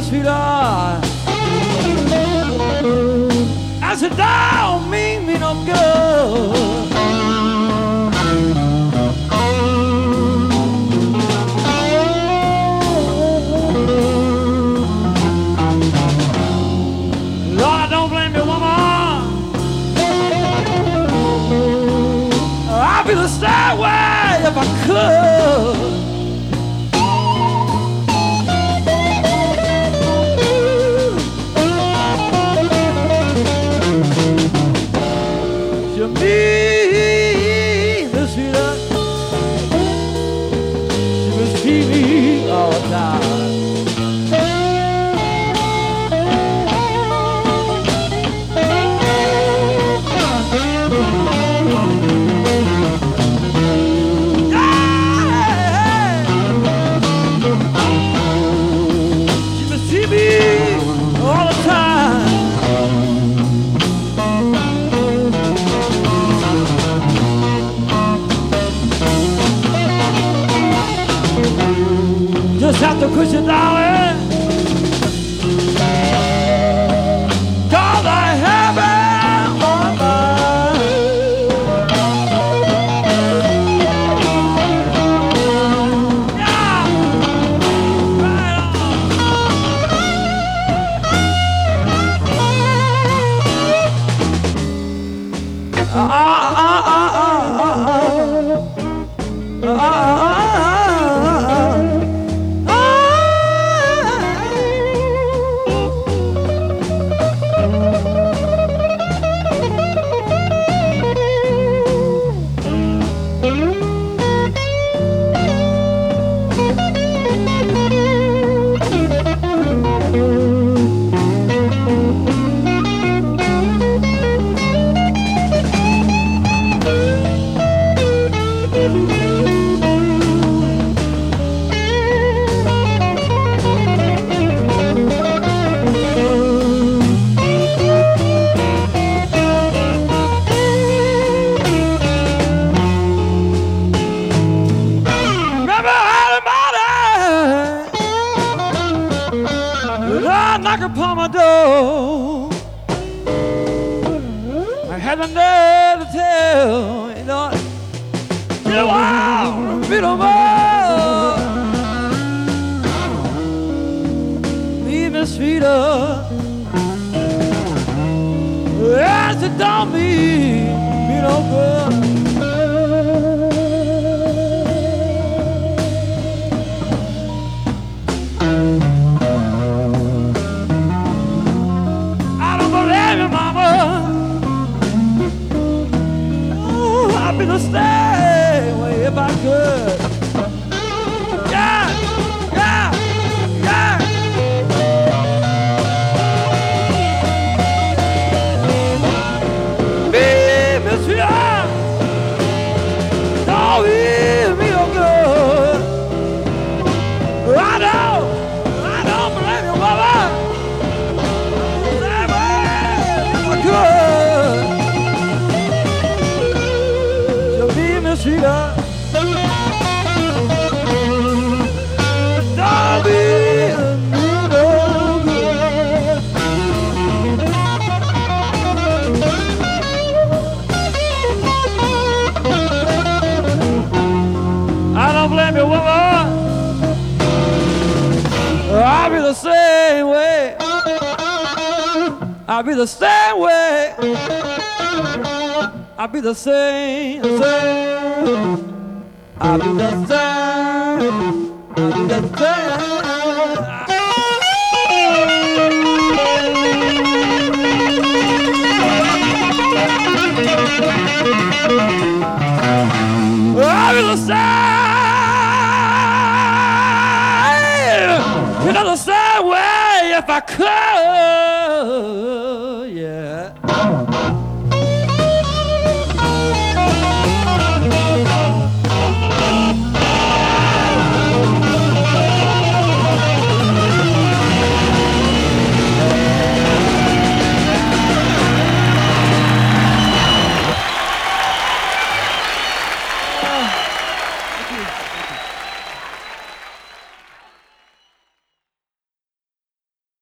sweetheart. I said, don't mean me no good. Lord, I don't blame you, woman. I'd be the stairway if I could. You mean the sweetheart. She mistreat me all the time. She mistreat me all the time. Just have to quit you, darling, 'cause I have it on my mind. Yeah, right knock upon my door. I had a nerve to tell you know you want a bit of more. Leave me sweeter. Yes, it don't mean me no good. I'd be the same way if I could. Yeah, yeah, yeah. Baby, sweetheart, don't leave me no good. I don't blame you, mama. Same way if I could. Sweetheart, don't be no good. I don't blame you, woman. I'll be the same way. I'll be the same way. I'll be the same. I'll be the same. I'll be the same. I'll be the same. You know the same way if I could.